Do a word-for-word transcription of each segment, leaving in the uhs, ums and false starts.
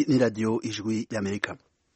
ni radio Ijwi y'Amerika.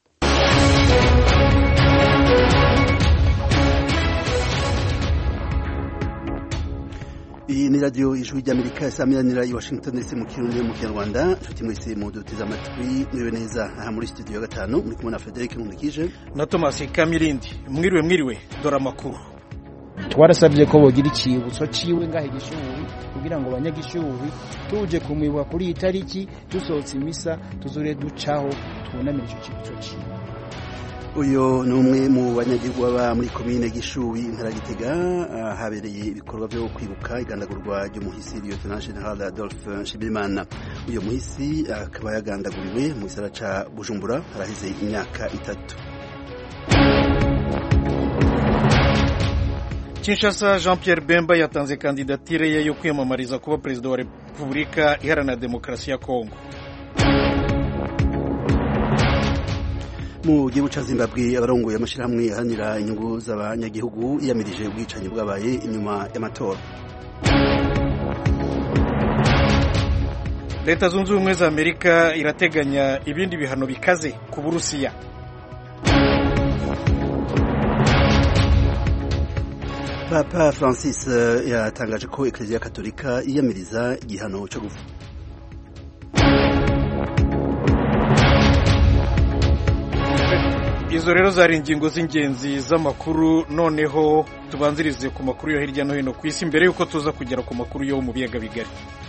Iyi ni radio Ijwi y'Amerika isaminanira i Washington D C mu Kirundi mu Kinyarwanda. Nshuti mwese muduteze amatwi mwiwe neza aha muri studio ya gatanu muri kumwe na Frederic Nkundikije na Thomas Kamirindi. Mwiriwe mwiriwe dora makuru. Twarasabye ko bogira ikibutso ciwe ngahe gishubi kugira ngo abanyagishubi tuje kumwibuka kuri itariki dusohotse imisa tuzure ducaho twunamira ico kibutso ciwe. Uyo ni umwe mu banyagihugu baba muri komine Gishubi intara Gitega habereye ibikorwa byo kwibuka igandagurwa ry'umuhisi Lieutenant General Adolphe Nshimirimana. Uyo muhisi akaba yagandaguriwe mu gisagara ca Bujumbura haraheze imyaka itatu. Kinshasa, Jean-Pierre Bemba yatanze kandidatire ye yo kwiyamamariza kuba perezida wa Repubulika Iharanira Demokarasi ya Kongo. Mu gihugu ca Zimbabwe abarongoye amashirahamwe ahanira inyungu z'abanyagihugu yamirije ubwicanyi bwabaye inyuma y'amatora. Leta Zunze Ubumwe za Amerika irateganya ibindi bihano bikaze ku Burusiya. Papa Francis yatangaje ko Eklezia Katolika yiyamiriza igihano cyo gupfa. Izo rero zari ingingo z'ingenzi z'amakuru. Noneho tubanzirize ku makuru yo hirya no hino ku isi mbere yuko tuza kugera ku makuru yo mu biyaga bigari.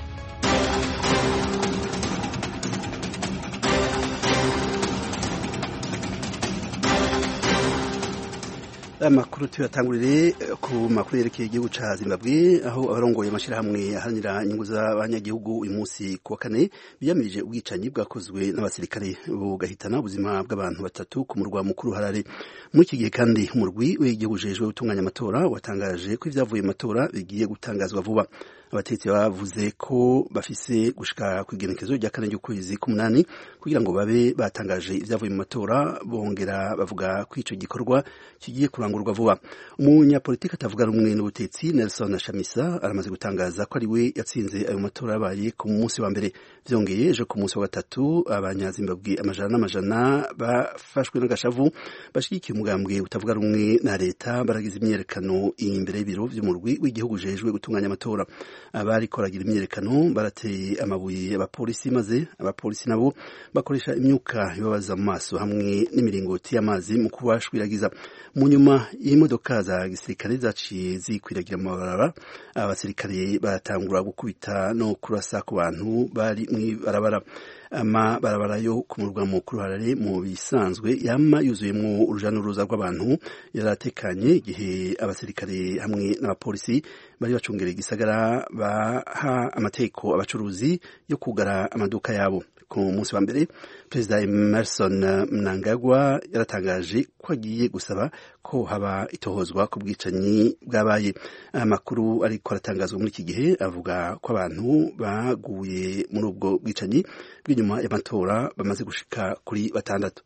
Amakuru tuyatangurire ku makuru yerekeye igihugu ca Zimbabwe aho abarongoye amashirahamwe ahanira inyungu z'abanyagihugu uyu munsi kuwa kane biyamirije ubwicanyi bwakozwe n'abasirikare bugahitana ubuzima bw'abantu batatu ku murwa mukuru Harare. Muri iki gihe kandi umurwi w'igihugu ujejwe gutunganya amatora watangaje ko ivyavuye mu matora bigiye gutangazwa vuba. Abatetsi bavuze ko bafise gushika ku igenekezo rya kane ry'ukwezi k'umunani kugira ngo babe batangaje ivyavuye mu matora, bongera bavuga ko ico gikorwa kigiye kurangurwa vuba. Umunyapolitiki atavuga rumwe n'ubutetsi Nelson Chamisa aramaze gutangaza ko ari we yatsinze ayo matora yabaye ku munsi wa mbere. Vyongeye ejo ku munsi wa gatatu abanyazimbabwe amajana n'amajana bafashwe n'agashavu bashigikiye umugambwe utavuga rumwe na leta baragize imyerekano imbere y'ibiro vy'umurwi w'igihugu ujejwe gutunganya amatora. Abari koragira imyerekano barateye amabuye abapolisi maze abapolisi nabo bakoresha imyuka ibabaza mu maso hamwe n'imiringoti y'amazi mu kubashwiragiza. Mu nyuma y'imodoka za gisirikare zaciye zikwiragira mu mabarabara, abasirikare baratangura gukubita no kurasa ku bantu bari mw'ibarabara. Ama barabara yo ku murwa mukuru Harare mu bisanzwe yama yuzuyemwo uruja n'uruza rw'abantu yaratekanye igihe abasirikare hamwe n'abapolisi bari bacungereye igisagara baha amateko abacuruzi yo kugara amaduka yabo. Ku munsi wa mbere Perezida Emerson Mnangagwa yaratangaje ko agiye gusaba ko haba itohozwa ku bwicanyi bwabaye. Amakuru ariko aratangazwa muri iki gihe avuga ko abantu baguye muri ubwo bwicanyi bw'inyuma y'amatora bamaze gushika kuri batandatu.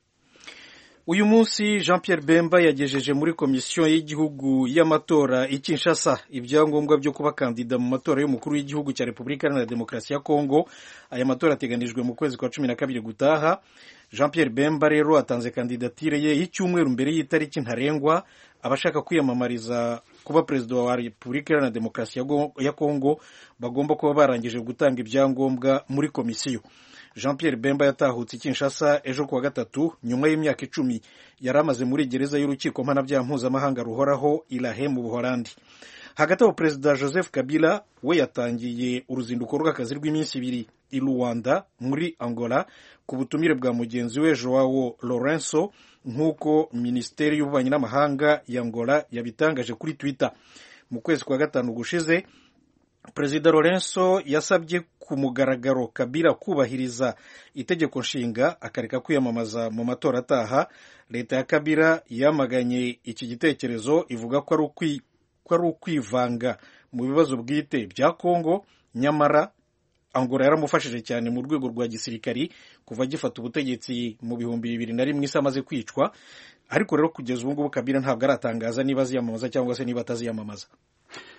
Uyu munsi Jean-Pierre Bemba yagejeje muri komisiyo y'igihugu y'amatora i Kinshasa ibyangombwa byo kuba kandida mu matora y'umukuru w'igihugu cya Repubulika Iharanira Demokarasi ya Kongo. Aya matora ateganijwe mu kwezi kwa cumi na kabiri gutaha. Jean-Pierre Bemba rero atanze kandidatire ye y'icyumweru mbere y'itariki ntarengwa. Abashaka kwiyamamariza kuba perezida wa Repubulika Iharanira Demokarasi ya Kongo bagomba kuba barangije gutanga ibyangombwa muri komisiyo. Jean-Pierre Bemba yatahutse Kinshasa ejo kuwa gatatu nyuma y'imyaka icumi yari amaze muri gereza y'urukiko mpanabyaha mpuzamahanga ruhoraho Ilahe mu Buholandi. Hagati aho Perezida Joseph Kabila we yatangiye uruzinduko rw'akazi rw'iminsi ibiri i Luanda muri Angola ku butumire bwa mugenzi we Joao Lourenço nk'uko Minisiteri y'Ububanyi n'Amahanga ya Angola yabitangaje kuri Twitter. Mu kwezi kwa gatanu gushize Perezida Lourenço yasabye ku mugaragaro Kabila kubahiriza itegeko nshinga akareka kwiyamamaza mu matora ataha. Leta ya Kabila yamaganye iki gitekerezo ivuga ko ari ukwivanga mu bibazo bwite bya Kongo. Nyamara Angola yaramufashije cyane mu rwego rwa gisirikari kuva gifata ubutegetsi mu bihumbi bibiri na rimwe isa amaze kwicwa. Ariko rero kugeza ubu ngubu Kabila ntabwo aratangaza niba aziyamamaza cyangwa se niba ataziyamamaza.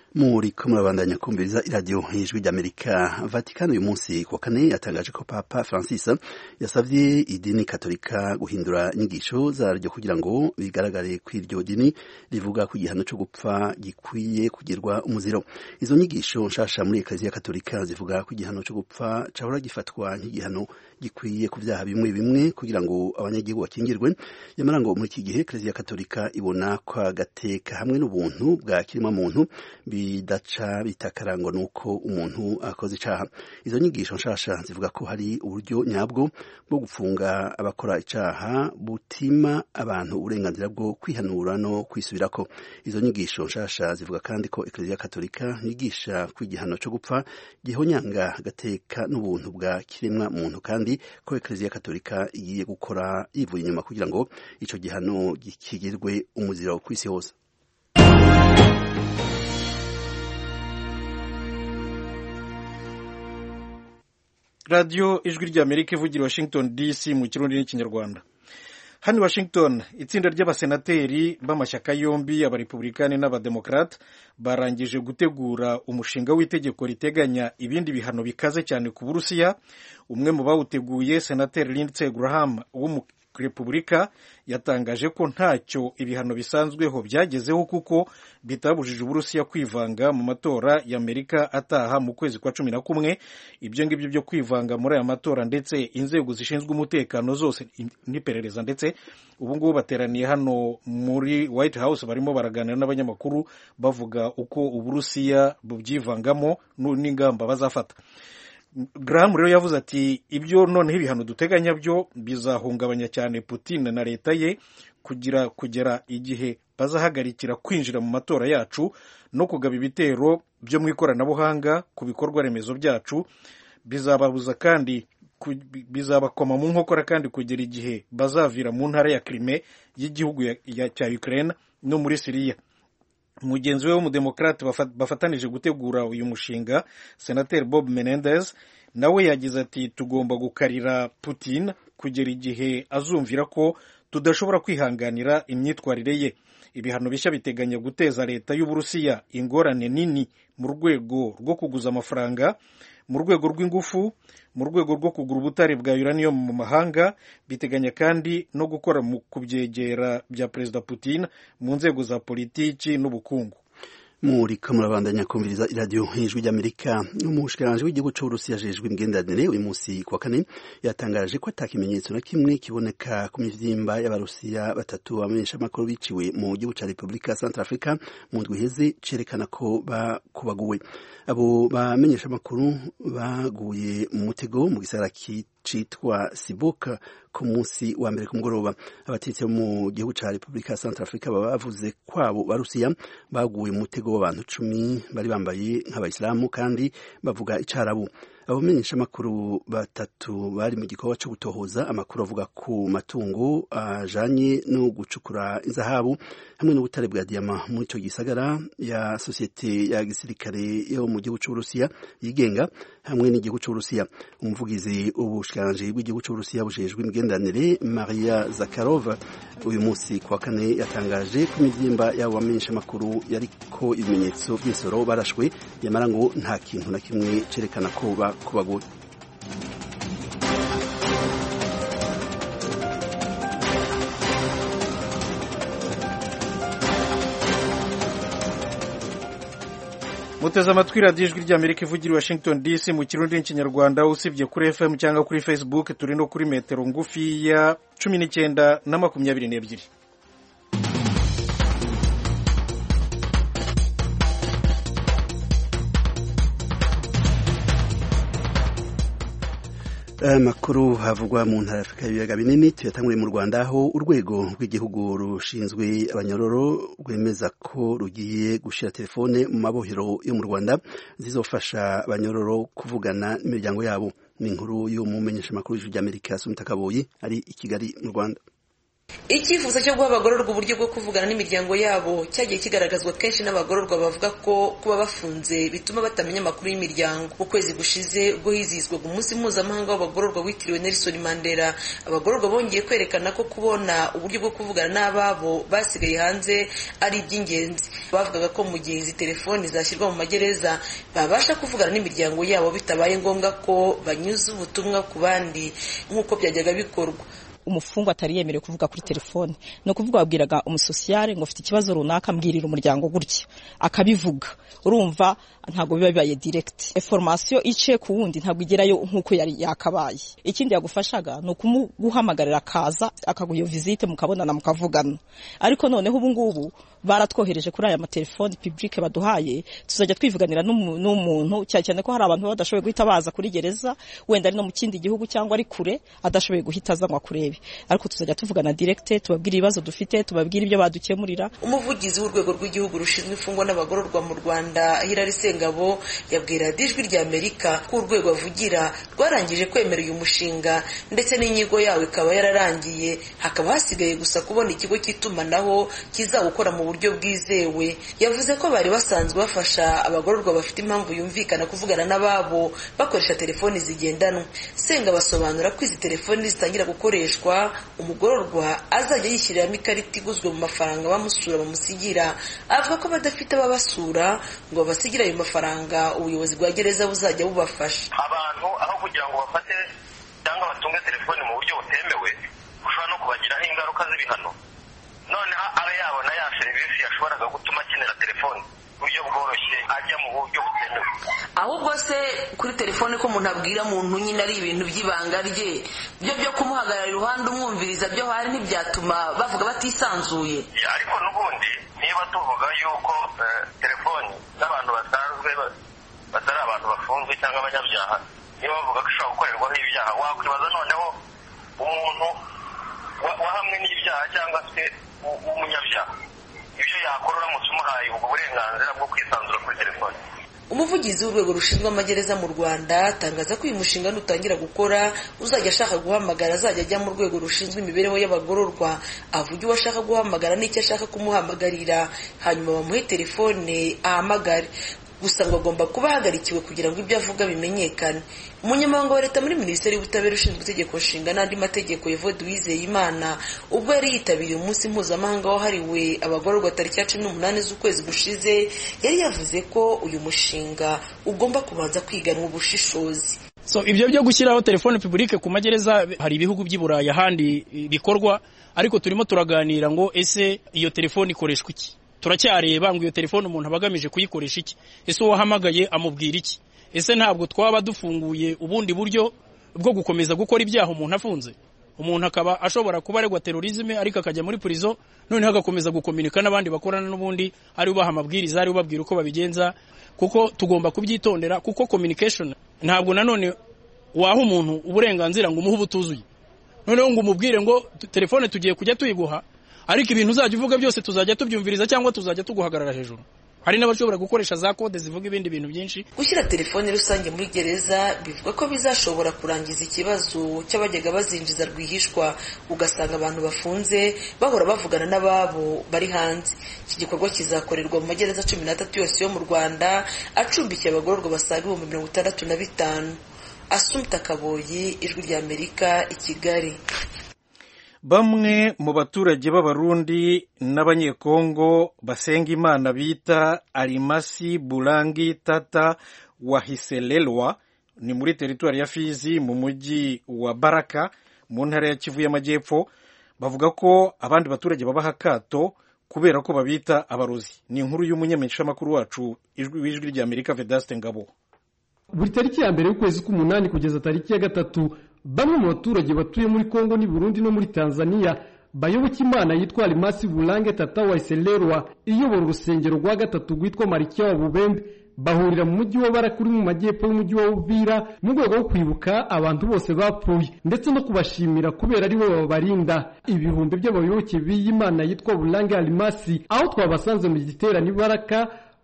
muri ko murabandanya kumviriza iradiyo ijwi ry'Amerika. Vatikano uyu munsi ku wa kane yatangaje ko Papa Francis yasavye idini katolika guhindura inyigisho zaryo kugira ngo bigaragare ko iryo dini rivuga ko igihano cyo gupfa gikwiye kugirwa umuziro. Izo nyigisho nshasha muri Eklezia Katolika zivuga ko igihano cyo gupfa cahora gifatwa nk'igihano gikwiye ku vyaha bimwe bimwe kugira ngo abanyagihugu bakingirwe. Yamara ngo muri iki gihe Eklezia Katolika ibona ko agateka hamwe n'ubuntu bwa kiremwa muntu bidaca bitakarango nuko umuntu akoze icaha. Izo nyigisho nshasha zivuga ko hari uburyo nyabwo bwo gufunga abakora icaha butima abantu uburenganzira bwo kwihanura no kwisubirako. Izo nyigisho nshasha zivuga kandi ko Eklezia Katolika yigisha ko igihano cyo gupfa gihonyanga agateka n'ubuntu bwa kiremwa muntu, kandi ko Eklezia Katolika igiye gukora yivuye inyuma kugira ngo ico gihano gikigirwe umuziro kw'isi hose. Radio ijwi ry'Amerika ivugira Washington D C mu kirundi n'ikinyarwanda. Hano Washington, itsinda ry'abasenateri b'amashyaka yombi abarepublikani n'abademokrate barangije gutegura umushinga w'itegeko riteganya ibindi bihano bikaze cyane ku Burusiya. Umwe mu bawuteguye, Senateri Lindsey Graham w'umurepublika, yatangaje ko ntacyo ibihano bisanzweho byagezeho kuko bitabujije Uburusiya kwivanga mu matora ya Amerika ataha mu kwezi kwa cumi na kumwe. Ibyo ngibyo byo kwivanga muri aya matora ndetse inzego zishinzwe umutekano zose n'iperereza ndetse ubu ngubu bateraniye hano muri White House barimo baraganira n'abanyamakuru bavuga uko Uburusiya bubyivangamo n'ingamba bazafata. Graham rero yavuze ati ibyo noneho ibihano duteganya byo bizahungabanya cyane Putin na leta ye kugira kugera igihe bazahagarikira kwinjira mu matora yacu no kugaba ibitero byo mu ikoranabuhanga ku bikorwa remezo byacu. Bizababuza kandi bizabakoma mu nkokora kandi kugera igihe bazavira mu ntara ya Crimea y'igihugu cya Ukraine no muri Syria. Mugenzi we w'umudemokrate bafatanije gutegura uyu mushinga, Senateri Bob Menendez, nawe yagize ati tugomba gukarira Putin kugera igihe azumvira ko tudashobora kwihanganira imyitwarire ye. Ibihano bishya biteganya guteza leta y'Uburusiya ingorane nini mu rwego rwo kuguza amafaranga, mu rwego rw'ingufu, mu rwego rwo kugura ubutare bwa uranium mu mahanga. Biteganya kandi no gukora mu kubyegera bya Perezida Putin mu nzego za politiki n'ubukungu. Muri kamurabandanya kumviriza iradiyo ijwi ry'Amerika. Umushikiranganje w'igihugu c'Uburusiya ajejwe imigenderanire uyu munsi ku wa kane yatangaje ko atakimenyetso na kimwe kiboneka ku mivyimba y'Abarusiya batatu bamenyesha amakuru biciwe mu gihugu ca Republika Centrafrica mu ndwi iheze cerekana ko bakubaguwe. Abo bamenyesha amakuru baguye mu mutego mu gisagara citwa Siboka ku munsi wa mbere ku mugoroba. Abatetsi mu gihugu ca Republika Centrafrica bavuze kwabo Barusiya baguye mu mutego w'abantu cumi bari bambaye nk'abayisilamu kandi bavuga icarabu. Abamenyesha amakuru batatu bari mu gikorwa cyo gutohoza amakuru avuga ku matungo ajanye no gucukura inzahabu hamwe n'ubutare bwa diyama muri ico gisagara ya sosiyete ya gisirikare yo mu gihugu c'Uburusiya yigenga hamwe n'igihugu c'Uburusiya. Umuvugizi w'ubushikiranganje bw'igihugu c'Uburusiya bujejwe imigenderanire Maria Zakharova uyu munsi ku wa kane yatangaje ko imivyimba y'abo bamenyesha amakuru yariko ibimenyetso by'isoro barashwe, yamara ngo nta kintu na kimwe cerekana ko kubaguye. Muteze amatwi radiyo ijwi ry'Amerika ivugira Washington D C mu kirundi n'ikinyarwanda, usibye kuri F M cyangwa kuri Facebook turi no kuri metero ngufi ya cumi n'icyenda na makumyabiri n'ebyiri. Amakuru havugwa mu ntara y'Afrika y'ibiyaga binini tuyatanguriye mu Rwanda, aho urwego rw'igihugu rushinzwe abanyororo rwemeza ko rugiye gushira telefone mu mabohero yo mu Rwanda zizofasha abanyororo kuvugana n'imiryango yabo. Ni inkuru y'umumenyesha makuru w'ijwi ry'Amerika Sumita Kaboyi ari i Kigali mu Rwanda. icyifuzo cyo guha abagororwa uburyo bwo kuvugana n'imiryango yabo cyagiye kigaragazwa kenshi n'abagororwa bavuga ko kuba bafunze bituma batamenya amakuru y'imiryango. Mu kwezi gushize ubwo hizihizwaga umunsi mpuzamahanga w'abagororwa witiriwe Nelson Mandela, abagororwa bongeye kwerekana ko kubona uburyo bwo kuvugana n'ababo basigaye hanze ari iby'ingenzi. Bavugaga ko mu gihe izi telefoni zashyirwa mu magereza babasha kuvugana n'imiryango yabo bitabaye ngombwa ko banyuza ubutumwa ku bandi nk'uko byajyaga bikorwa. Umufungwa atari yemerewe kuvuga kuri telefone, no kuvuga wabwiraga umusosiyare ngo ufite ikibazo runaka mbwirira umuryango gutya akabivuga. Urumva ntago biba bibaye direct, information ice ku wundi ntago igerayo nkuko yari yakabaye. Ikindi yagufashaga no kumuguhamagarira kaza akaguyo visite mukabonana mukavugana. Ariko noneho ubu ngubu baratwohereje kuri aya matelefone public baduhaye, tuzajya twivuganira n'umuntu cyane cyane ko hari abantu badashoboye guhita baza kuri gereza, wenda ari no mu kindi gihugu cyangwa ari kure adashoboye guhita azanwa kurebe, ariko tuzajya tuvugana direct, tubabwira ibibazo dufite, tubabwira ibyo badukemurira. Umuvugizi w'urwego rw'igihugu rushinzwe imfungwa n'abagororwa mu Rwanda Hilary Sengabo yabwira Ijwi rya Amerika ko urwego avugira rwarangije kwemera uyu mushinga ndetse n'inyigo yawe ikaba yararangiye, hakaba hasigaye gusa kubona ikigo cy'itumanaho kizawukora mu buryo bwizewe. Yavuze ko bari basanzwe bafasha abagororwa bafite impamvu yumvikana kuvugana n'ababo bakoresha telefoni zigendanwa. Senga basobanura ko izi telefoni zitangira gukoreshwa umugororwa azajya yishyiramo ikarita iguzwe mu mafaranga bamusura bamusigira. Avuga ko badafite ababasura ngo basigira ayo mafaranga ubuyobozi bwa gereza buzajya bubafasha. Abantu aho kugira ngo bafate cyangwa batunge telefoni mu buryo butemewe ushobora no kubagiraho ingaruka z'ibihano, none abe yabona ya serivisi yashoboraga gutuma akenera telefoni buryo bworoshye ajya mu buryo butemewe. Ahubwo se kuri telefone ko umuntu abwira muntu nyine ari ibintu by'ibanga rye, byo byo kumuhagarara iruhande umwumviriza byo hari ntibyatuma bavuga batisanzuye. Ariko n'ubundi niba tuvuga yuko telefoni n'abantu basanzwe batari abantu bafunzwe cyangwa abanyabyaha niba bavuga ko ishobora gukorerwaho ibyaha, wakwibaza noneho umuntu wahamwe n'ibyaha cyangwa se umunyabyaha ibyo yakora uramutse umuhaye ubwo burenganzira bwo kwisanzura kuri telefoni. Umuvugizi w'urwego rushinzwe amagereza mu Rwanda atangaza ko uyu mushinga nutangira gukora uzajya ashaka guhamagara azajya ajya mu rwego rushinzwe imibereho y'abagororwa, avuge uwo ashaka guhamagara n'icyo ashaka kumuhamagarira, hanyuma bamuhe telefone ahamagare. Gusa ngo agomba kuba ahagarikiwe kugira ngo ibyo avuga bimenyekane. Umunyamabanga wa leta muri Minisiteri y'Ubutabera ushinzwe itegeko nshinga n'andi mategeko Evode Uwizeyimana ubwo yari yitabiriye umunsi mpuzamahanga wahariwe abagororwa tariki ya cumi n'umunani z'ukwezi gushize, yari yavuze ko uyu mushinga ugomba kubanza kwiganwa ubushishozi. So ibyo byo gushyiraho telefone publique ku magereza hari ibihugu by'i Burayi ahandi bikorwa, ariko turimo turaganira ngo ese iyo telefone ikoreshwa iki. Turacyareba ngo iyo telefone umuntu abagamije kuyikoresha iki, ese uwahamagaye amubwira iki, ese ntabwo twaba dufunguye ubundi buryo bwo gukomeza gukora ibyaha umuntu afunze. Umuntu akaba ashobora kuba aregwa terrorisme ariko akajya muri prison, none hagakomeza gukomunika n'abandi bakorana n'ubundi ari ubaha amabwiriza ari ubabwira uko babigenza. Kuko tugomba kubyitondera, kuko communication ntabwo nanone waha umuntu uburenganzira ngo umuhe ubutuzuye, noneho ngo umubwire ngo telefone tugiye kujya tuyiguha, ariko ibintu uzajya uvuga byose tuzajya tubyumviriza cyangwa tuzajya tuguhagarara hejuru. Hari n'abashobora gukoresha za code zivuga ibindi bintu byinshi. Gushyira telefone rusange muri gereza bivuga ko bizashobora kurangiza ikibazo cy'abajyaga bazinjiza rwihishwa, ugasanga abantu bafunze bahora bavugana n'ababo bari hanze. Iki gikorwa kizakorerwa mu magereza cumi n'atatu yose yo mu Rwanda acumbikiye abagororwa basaga ibihumbi mirongo itandatu na bitanu. Assumpta Kaboyi, Ijwi rya Amerika, i Kigali. Bamwe mu baturage b'Abarundi n'Abanyekongo basenga Imana bita Alimasi Bulangi Tata Wahiselelwa ni muri teritwari ya Fizi mu mujyi wa Baraka mu ntara ya Kivu y'Amajyepfo, bavuga ko abandi baturage babaha akato kubera ko babita abarozi. Ni inkuru y'umunyameshamakuru wacu w'Ijwi rya Amerika Vedaste Ngabo. Buri tariki ya mbere y'ukwezi k'umunani kugeza tariki ya gatatu, bamwe mu baturage batuye muri Kongo ni Burundi no muri Tanzania bayoboka Imana yitwa Alimasi Bulange Tata Wahiselelwa iyobora urusengero rwa gatatu rwitwa Marikia wa Bubembe, bahurira mu mujyi wa Baraka uri mu majyepfo y'umujyi wa Uvira mu rwego rwo kwibuka abantu bose bapfuye ndetse no kubashimira kubera ari we babarinda. Ibihumbi by'abayoboke b'iyi Imana yitwa Bulange Alimasi aho twabasanze mu giterane Baraka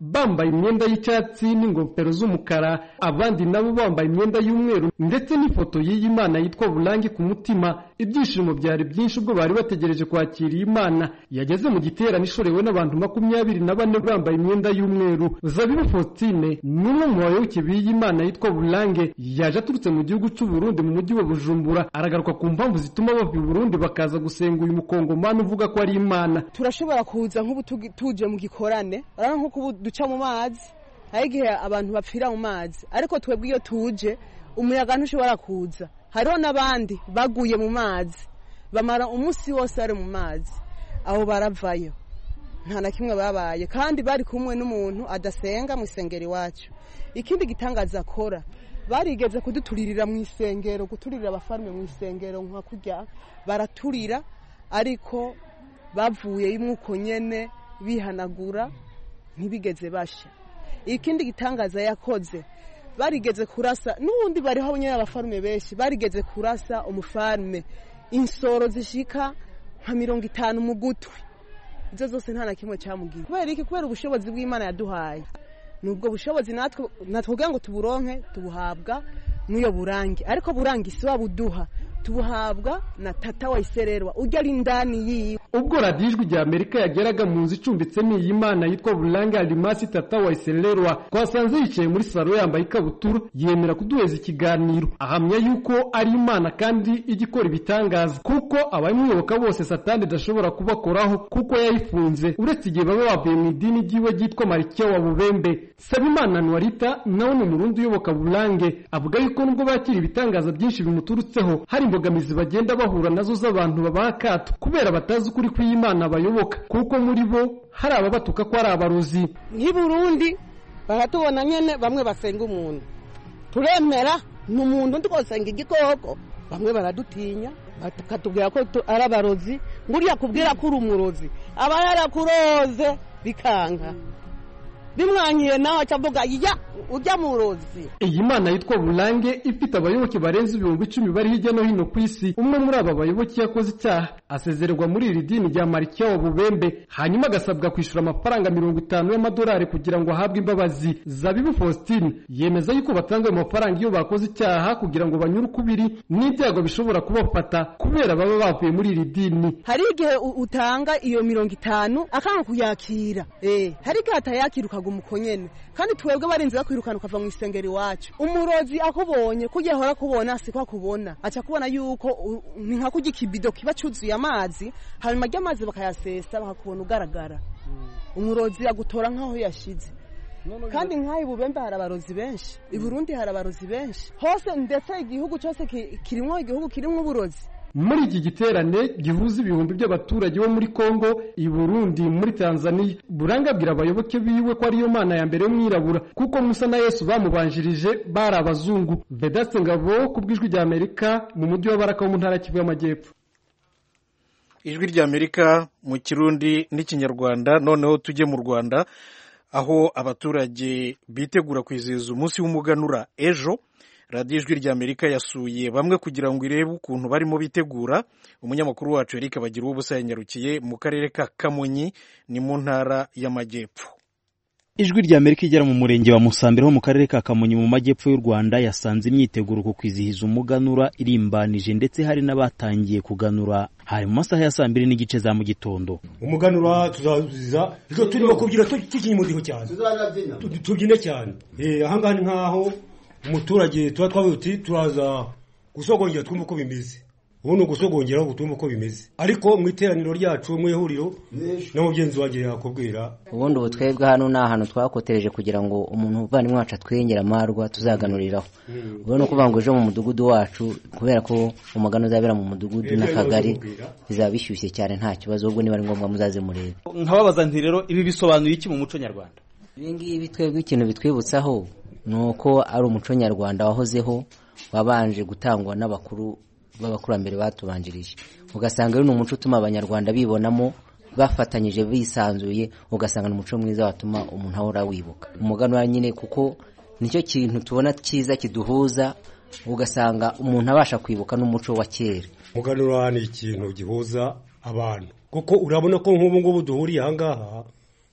bambaye imyenda y'icyatsi n'ingofero z'umukara, abandi nabo bambaye imyenda y'umweru ndetse n'ifoto y'iyi Mana yitwa Bulange ku mutima. Ibyishimo byari byinshi ubwo bari bategereje kwakira iyi Mana. Yageze mu giterane ishorewe n'abantu makumyabiri na bane bambaye imyenda y'umweru. Zabibu Faustine n'umwe mu bayoboke b'iyi Mana yitwa Bulange yaje aturutse mu gihugu cy'u Burundi mu mujyi wa Bujumbura, aragaruka ku mpamvu zituma bava i Burundi bakaza gusenga uyu mukongomani uvuga ko ari Imana. Turashobora kuza nk'ubu tuje mu gikorane, ariko nko kubu duca mu mazi, hari igihe abantu bapfira mu mazi, ariko twebwe iyo tuje umuyaga ntushobora kuza. Hariho n'abandi baguye mu mazi bamara umunsi wose ari mu mazi, aho baravayo nta na kimwe babaye, kandi bari kumwe n'umuntu adasenga mu isengero iwacu. Ikindi gitangaza akora, barigeze kuduturirira mu isengero, guturira abafarme mu isengero nka kurya baraturira, ariko bavuye imwuko nyene bihanagura ntibigeze basha. Ikindi gitangaza yakoze, barigeze kurasa n'ubundi bariho abanyene abafarme benshi, barigeze kurasa umufarme insoro zishika nka mirongo itanu mu gutwi. Izo zose nta na kimwe cyamugiye. Kubera iki? Kubera ubushobozi bw'Imana yaduhaye. Nubwo bushobozi natwe natwoga ngo tuburonke tubuhabwa n'uyo Bulange, ariko Bulange si wabuduha, tubuhabwa na tata wa Isererwa ujya ari ndani yiwe. Ubwo radiyo Ijwi rya Amerika yageraga mu nzu icumbitse n'iyi Mana yitwa Bulange Alimasi tata wa Isererwa, twasanze yicaye muri salo yambaye ikabutura, yemera kuduheza ikiganiro, ahamya yuko ari Imana kandi igikora ibitangaza, kuko abamuyoboka bose Satani dashobora kubakoraho kuko yayifunze, uretse igihe baba bavuye mu idini ryiwe ryitwa Marikia wa Bubembe. Sabimana Nwarita nawe ni umurundi uyoboka Bulange, avuga yuko nubwo bakira ibitangaza byinshi bimuturutseho, hari imbogamizi bagenda bahura nazo z'abantu babaha akato kubera batazi ukuri kw'Imana bayoboka, kuko muri bo hari ababatuka ko ari abarozi. Nk'i Burundi baratubona nyene, bamwe basenga umuntu turemera n'umuntu ndikosenga igikoko, bamwe baradutinya bakatubwira ko ari abarozi, nguriya kubwira ko uri umurozi aba yarakuroze bikanga, bimwanyiye nawe acavuga ya ujya mu rozi. Iyi Mana yitwa Bulange ifite abayoboke barenze ibihumbi icumi bari hirya no hino ku isi. Umwe muri aba bayoboke yakoze icyaha, asezererwa muri iri dini rya Marikia wa Bubembe, hanyuma agasabwa kwishyura amafaranga mirongo itanu y'amadolari kugira ngo ahabwe imbabazi. Zabibu Faustine yemeza yuko batanga ayo mafaranga iyo bakoze icyaha kugira ngo banyure ukubiri n'ibyago bishobora kubafata kubera baba bavuye muri iri dini. Hari igihe utanga iyo mirongo itanu akanga kuyakira, eh hari igihe atayakira umukonyene, kandi twebwe barinze bakwirukana ukava mu isengero iwacu. Umurozi akubonye kujya hora kubona siko akubona, acha kubona yuko ni nka kujya kibido kiba cyuzuye amazi, hanyuma y'amazi bakayasesa bakakubona ugaragara. Umurozi agutora nkaho yashize. Kandi nk'ayi Bubembe hari abarozi benshi, i Burundi hari abarozi benshi, hose ndetse igihugu cyose kirimo igihugu kirimo uburozi. Muri iki giterane gihuza ibihumbi by'abaturage bo muri Kongo, i Burundi, muri Tanzania, Bulange abwira abayoboke biwe ko ariyo Mana ya mbere y'umwirabura, kuko Musa na Yesu bamubanjirije bari abazungu. Vedaste Ngabo ku bw'Ijwi rya Amerika mu mujyi wa Baraka wo mu ntara y'Kivu y'Amajyepfo. Ijwi rya Amerika mu Kirundi n'Ikinyarwanda. Noneho tujye mu Rwanda, aho abaturage bitegura kwizihiza umunsi w'umuganura ejo. Radiyo Ijwi rya Amerika yasuye bamwe kugira ngo irebe ukuntu barimo bitegura. Umunyamakuru wacu Eric Bagira ubusa yanyarukiye mu karere ka Kamonyi, ni mu ntara y'Amajyepfo. Ijwi rya Amerika igera mu murenge wa Musambira ho mu karere ka Kamonyi mu majyepfo y'u Rwanda yasanze imyiteguro ku kwizihiza umuganura irimbanije, ndetse hari n'abatangiye kuganura hari mu masaha ya saa mbiri n'igice za mu gitondo. Umuganura tuzaziza ejo turimo kubyira tukinye mudiho cyane, tubyine cyane. Eh ahangana nkaho umuturage tuba twabuti turaza gusogongera twumva uko bimeze. Ubu no gusogongera gutumva uko bimeze. Ariko mu iteraniro ryacu mu ihuriro na mugenzi wanje yakubwira. Ubundi ubu twebwe hano na hano twakotereje kugira ngo umuntu uvana mwacu twengera amarwa tuzaganuriraho. Ubu no kuvuga ngo ejo mu mudugudu wacu, kubera ko umugano uzabera mu mudugudu n'akagari bizabishyushye cyane nta kibazo, ubwo niba ari ngombwa muzaze murebe. Nkababaza nti rero ibi bisobanuye iki mu muco nyarwanda? Ibi ngibi twebwe ikintu bitwibutsaho nuko ari umuco nyarwanda wahozeho wabanje gutangwa n'abakuru b'abakurambere batubanjirije. Ugasanga ari umuco utuma abanyarwanda bibonamo bafatanyije bisanzuye, ugasanga ni umuco mwiza watuma umuntu ahora wibuka umuganura nyine, kuko nicyo kintu tubona cyiza kiduhuza, ugasanga umuntu abasha kwibuka n'umuco wa kera. Umuganura ni ikintu gihuza abantu, kuko urabona ko nk'ubu ngubu duhuriye aha ngaha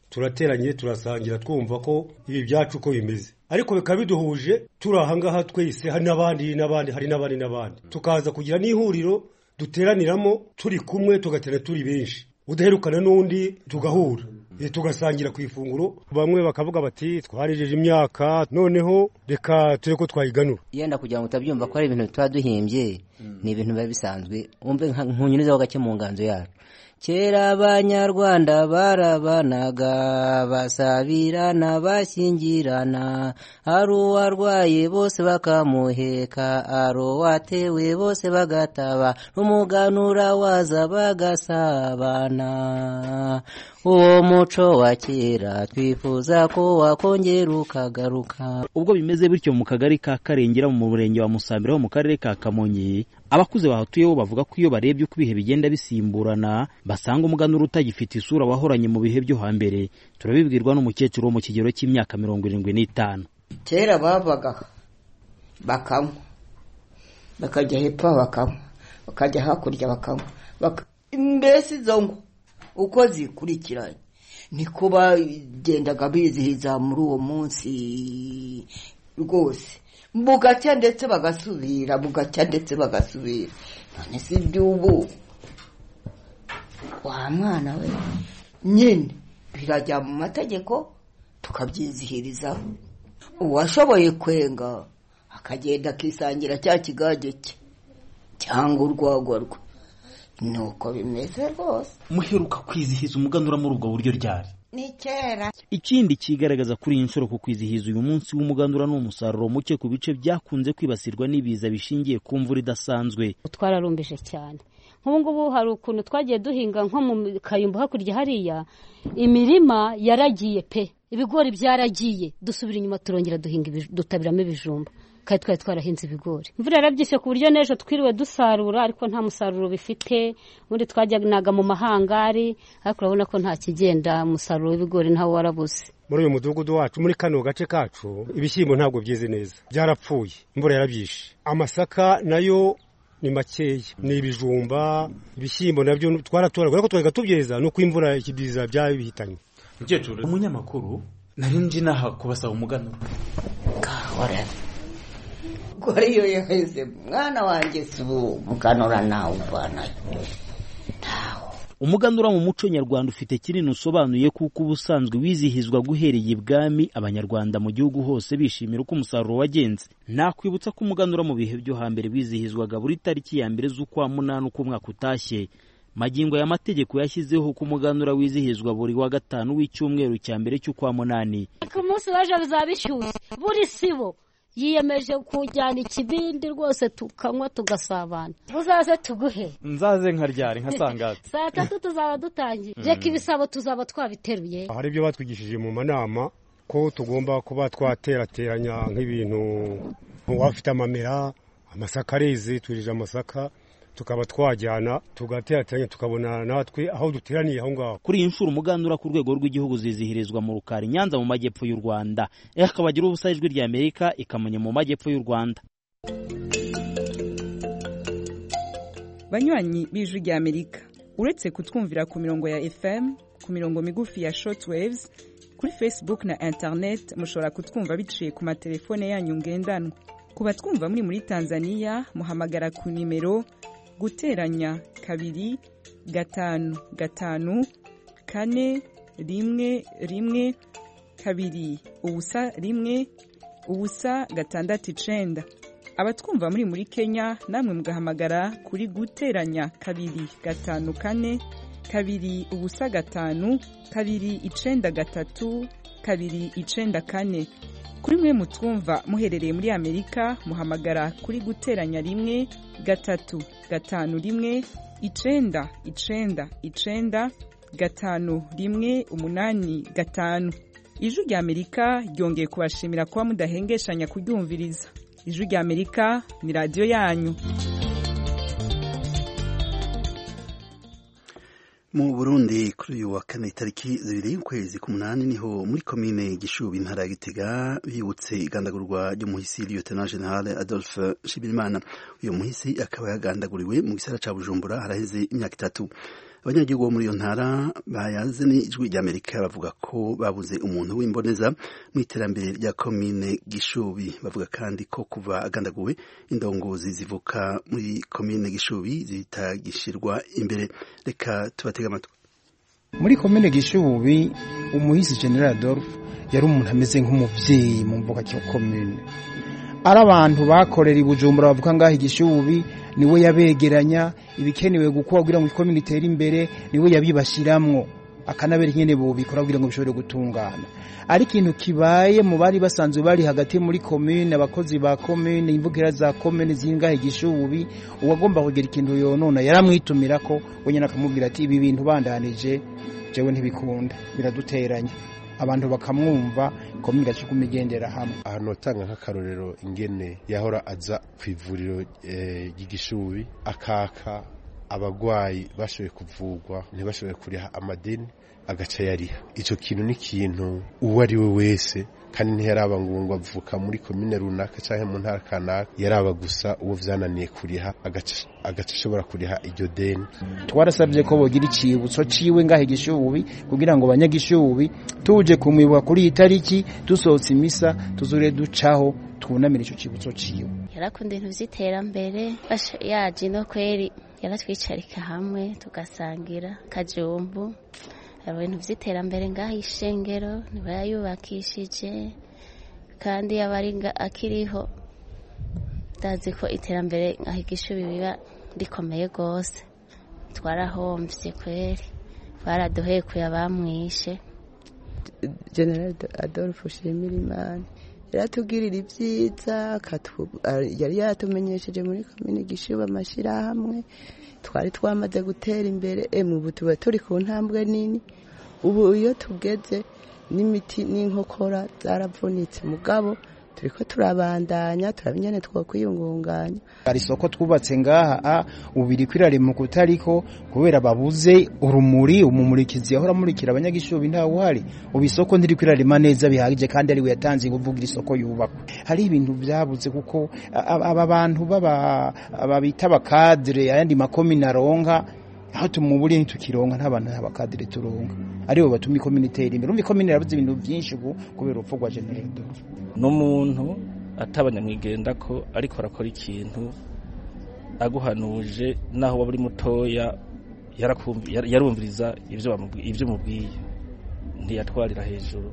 turateranye turasangira twumva ko ibi byacu uko bimeze ariko bikaba biduhuje turi ahangaha twese hari n'abandi n'abandi hari n'abandi n'abandi tukaza kugira n'ihuriro duteraniramo turi kumwe tugaterana turi benshi udaherukana n'undi tugahura tugasangira ku ifunguro bamwe bakavuga bati twarijeje imyaka noneho reka ture ko twayiganura yenda kugira ngo utabyumva ko ari ibintu tuba duhimbye ni ibintu biba bisanzwe umve nkunyurizaho gake mu nganzo yacu kera abanyarwanda barabanaga basabirana bashyingirana ari uwarwaye bose bakamuheka ari uwatewe bose bagataba n'umuganura waza bagasabana uwo muco wa kera twifuza ko wakongera ukagaruka. Ubwo bimeze bityo mu kagari ka Karengera mu murenge wa Musambira ho mu karere ka Kamonyi, abakuze bahatuyeho bavuga ko iyo barebye uko ibihe bigenda bisimburana basanga umuganura utagifite isura wahoranye mu bihe byo hambere. Turabibwirwa n'umukecuru wo mu kigero cy'imyaka mirongo irindwi n'itanu. Kera babaga bakanywa bakajya hepfo bakanywa bakajya hakurya bakanywa mbese izo ngo uko zikurikiranye niko bagendaga bizihiza muri uwo munsi rwose bugacya ndetse bagasubira bugacya ndetse bagasubira. None si iby'ubu wa mwana we nyine birajya mu mategeko tukabyizihirizaho. Uwashoboye kwenga akagenda akisangira cya kigage cye cyangwa urwagwa rwe nuko bimeze rwose. Muheruka kwizihiza umuganura muri ubwo buryo ryari? Ni kera. Ikindi kigaragaza kuri iyi nshuro ku kwizihiza uyu munsi w'umuganura n'umusaruro muke ku bice byakunze kwibasirwa n'ibiza bishingiye ku mvura idasanzwe. Twararumbije cyane. Nk'ubu ngubu hari ukuntu twagiye duhinga nko mu Kayumbu hakurya hariya imirima yaragiye pe, ibigori byaragiye, dusubira inyuma turongera duhinga dutabiramo ibijumba kandi twari twarahinze ibigori. Imvura yarabyishe ku buryo n'ejo twiriwe dusarura ariko nta musaruro bifite. Ubundi twajyanaga mu mahangari ariko urabona ko nta kigenda, umusaruro w'ibigori ntawo warabuze. Muri uyu mudugudu wacu muri kano gace kacu ibishyimbo ntabwo byeze neza, byarapfuye, imvura yarabyishe. Amasaka nayo ni makeya, ni ibijumba, ibishyimbo nabyo twaratora ariko twega tubyeza nuko imvura ikibiza byabihitanye. Mukecuru umunyamakuru nari nje naha kubasaba umuganura. Kahora Gore yo yaheze mwana wanjye subu muganura nawe bana. Umuganura mu muco nyarwanda ufite kinini usobanuye kuko ubusanzwe wizihizwa guhereye ibwami abanyarwanda mu gihugu hose bishimira uko umusaruro wagenze. Nakwibutsa ko umuganura mu bihe byo hambere wizihizwaga buri tariki ya mbere z'ukwa munani uko umwaka utashye. Magingo ya mategeko yashyizeho ko umuganura wizihizwa buri wa gatanu w'icyumweru cya mbere cy'ukwa munani. Ku munsi w'ejo bizabishyushye buri sibo yiyemeje kujyana ikibindi rwose tukanywa tugasabana. Uzaze tuguhe? Nzaze nkaryari nkasangate. Saa tatu tuzaba dutangiye. Reka ibisabo tuzaba twabiteruye. Hari ibyo batwigishije mu manama ko tugomba kuba twaterateranya nk'ibintu wafite amamera, amasaka areze, turije amasaka tukaba twajyana tugaterateranya tukabona natwe aho duteraniye aho ngaho. Kuri iyi nshuro umuganura ku rwego rw'igihugu zizihirizwa mu Rukari Nyanza mu majyepfo y'u Rwanda. Akabagira ubusa ijwi rya Amerika ikamenya mu majyepfo y'u Rwanda. Banywanyi b'ijwi rya Amerika, uretse kutwumvira ku mirongo ya F M, ku mirongo migufi ya shortwaves, kuri Facebook na internet mushobora kutwumva biciye ku matelefone yanyu ngendanwa. Kuba twumva muri muri Tanzania muhamagara ku nimero guteranya kabiri gatanu gatanu kane rimwe rimwe kabiri ubusa rimwe ubusa gatandatu icenda. Abatwumva muri muri Kenya namwe mugahamagara kuri guteranya kabiri gatanu kane kabiri ubusa gatanu kabiri icenda gatatu kabiri icenda kane. Kuri mwe mutwumva muherereye muri Amerika muhamagara kuri guteranya rimwe gatatu gatanu rimwe icenda icenda icenda gatanu rimwe umunani gatanu. Ijwi rya Amerika ryongeye kubashimira kuba mudahengeshanya kuryumviriza. Ijwi rya Amerika ni radio yanyu. Mu Burundi kuri uyu wa kane tariki zibiri ukwezi k'umunani niho muri komine Gishubi intara ya Gitega bibutse igandagurwa ry'umuhisi Lieutenant General Adolphe Nshimirimana. Uyu muhisi akaba yagandaguriwe mu gisara ca Bujumbura haraheze imyaka itatu. abanyagihugu bo muri iyo ntara bayaze n'ijwi ry'Amerika bavuga ko babuze umuntu w'imboneza mu iterambere rya komine Gishubi. Bavuga kandi ko kuva agandaguwe indongozi zivuka muri komine Gishubi zitagishirwa imbere. Reka tubatega amatwi. Muri komine Gishubi umuhisi General Adolphe yari umuntu ameze nk'umuvyeyi mu mvuka cyo komine. Ari abantu bakorera ibujumbura bavuga ngaho Gishubi niwe yabegeranya ibikenewe gukora kugira ngo ikomine itere imbere, niwe yabibashiramwo akanabera nyene bo bikora kugira ngo bishobore gutungana. Ari kintu kibaye mu bari basanzwe bari hagati muri komine, abakozi ba komine, imvukira za komine zingahe Gishubi, uwagomba kugira ikintu yonona yaramwitumira ko wenyene akamubwira ati ibi bintu bandanije jewe ntibikunda biraduteranya, abantu bakamwumva komine gacikuma igendera hamwe. Ahantu tanga nk'akarorero ingene yahora aza kwivuriro y'Igishubi akaka abagwayi bashoboye kuvugwa ntibashoboye kuriha amadeni agaca yariha. Ico kintu ni kintu uwo ari we wese kandi ntiyaraba ngo avuka muri komine runaka canke mu ntara kanaka, yaraba gusa uwo vyananiye kuriha agaca agaca ashobora kuriha iryo deni. Twarasabye ko bogira icibutso ciwe ngahe Gishubi kugira ngo abanyagishubi tuje kumwibuka kuri itariki dusohotse imisa tuzure ducaho twunamira ico cibutso ciwe. Yarakunda ibintu vy'iterambere yaje no kweri yaratwicarika hamwe tugasangira kajumbu ibintu vy'iterambere ngaho ishengero niba yayubakishije kandi yabari akiriho. Ndazi ko iterambere ngaho Igishubi biba rikomeye gose, twarahomvye kweri baraduhekuye abamwishe. General Adolphe Ushimirimana yaratugirira ivyiza, yari yatumenyesheje muri komine Gishubi amashirahamwe, twari twamaze gutera imbere. Emwe ubu tuba turi ku ntambwe nini, ubu iyo tugeze n'imiti n'inkokora zaravunitse, mugabo turiko turabandanya turabinyane twokwiyungunganya. Ari soko twubatse ngaha ubiri kwirare mu kutariko kubera babuze urumuri, umumurikizi yahora murikira abanyagishubi nta uhari. Ubisoko ndiri kwirarema neza bihagije kandi ari we yatanze kuvugira isoko yubakwa. Hari ibintu byabuze kuko aba bantu baba ababita abakadre ayandi makomine aronka aho tumuburi ntitukironka nta bantu abakadre turonka, aribo batuma ikomite imbere. Urumva ikomine yabuze ibintu byinshi ubu kubera urupfu rwa General Adolphe. N'umuntu atabanyamwigenda ko ariko arakora ikintu aguhanuje naho waburi mutoya yarumviriza ivyo ivyo mubwiye ntiyatwarira hejuru.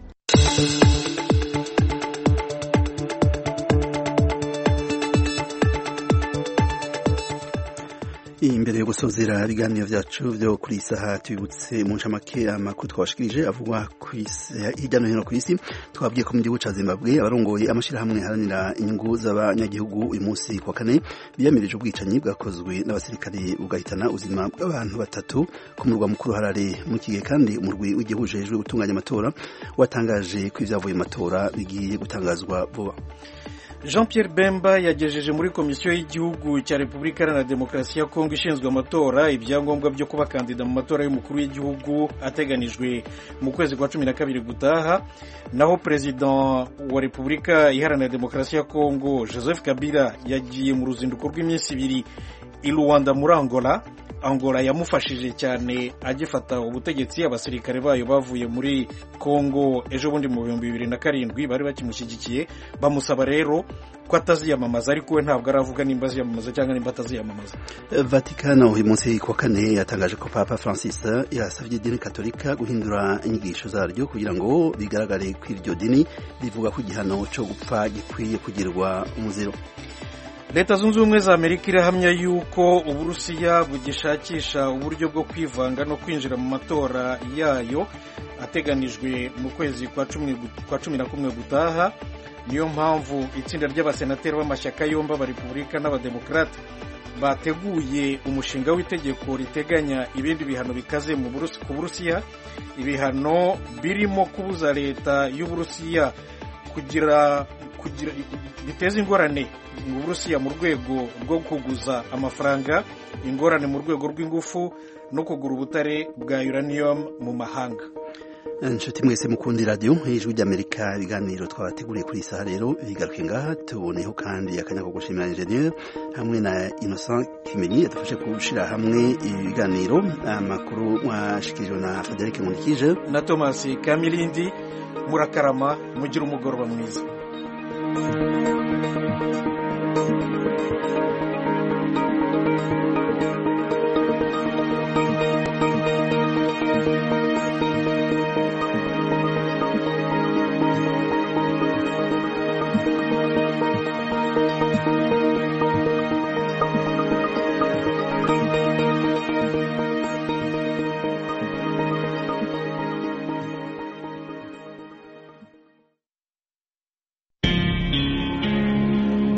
Imbere yo gusozera ibiganiro vyacu vyo kuri isaha tubibutse mu ncamake amakuru twabashikirije avugwa hirya no hino ku isi. Twabwiye ko mu gihugu ca Zimbabwe abarongoye amashirahamwe haranira inyungu z'abanyagihugu uyu munsi kwa kane biyamirije ubwicanyi bwakozwe n'abasirikari bugahitana ubuzima bw'abantu batatu ku murwa mukuru Harare. Mu kigihe kandi umurwi w'igihugu ujejwe gutunganya amatora watangaje ko ivyavuye mu matora bigiye gutangazwa vuba. Jean Pierre Bemba yagejeje muri komisiyo y'igihugu cya Repubulika Iharanira Demokarasi ya Kongo ishinzwe amatora ibyangombwa byo kuba kandida mu matora y'umukuru w'igihugu ateganijwe mu kwezi kwa cumi na kabiri gutaha. Naho President wa Repubulika Iharanira Demokarasi ya Kongo Joseph Kabila yagiye mu ruzinduko rw'iminsi ibiri i Luanda muri Angola. Angola yamufashije cyane agifata ubutegetsi. Abasirikare bayo bavuye muri Kongo ejo bundi mu bihumbi bibiri na karindwi bari bakimushyigikiye, bamusaba rero ko ataziyamamaza, ariko we ntabwo aravuga nimba aziyamamaza cyangwa nimba ataziyamamaza. Vatican uyu munsi kwa kane yatangaje ko Papa Francis yasavye idini Katolika guhindura inyigisho zaryo kugira ngo bigaragare ko iryo dini rivuga ko igihano cyo gupfa gikwiye kugirwa umuziro. Leta zunze ubumwe za Amerika irahamya yuko Uburusiya bugishakisha uburyo bwo kwivanga no kwinjira mu matora yayo ateganijwe mu kwezi kwa cumi kwa cumi na kumwe gutaha. Niyo mpamvu itsinda ry'abasenateri b'amashyaka yombi abarepublika n'abademokrate bateguye umushinga w'itegeko riteganya ibindi bihano bikaze mu Burusiya ku Burusiya. Ibihano birimo kubuza leta y'Uburusiya kugira kugira biteza ingorane mu Burusiya mu rwego rwo kuguza amafaranga, ingorane mu rwego rw'ingufu no kugura ubutare bwa uranium mu mahanga. inshuti mwese mukundi radio ijwi ry'Amerika ibiganiro twabateguriye kuri isaha rero bigaruke ngaha tuboneho kandi akanya ko gushimira ingenieur hamwe na Innocent Kimenyi yadufashe kushira hamwe ibiganiro amakuru mwashikirijwe na Frederic Nkundikije na Thomas Kamilindi. Murakarama mugira umugoroba mwiza.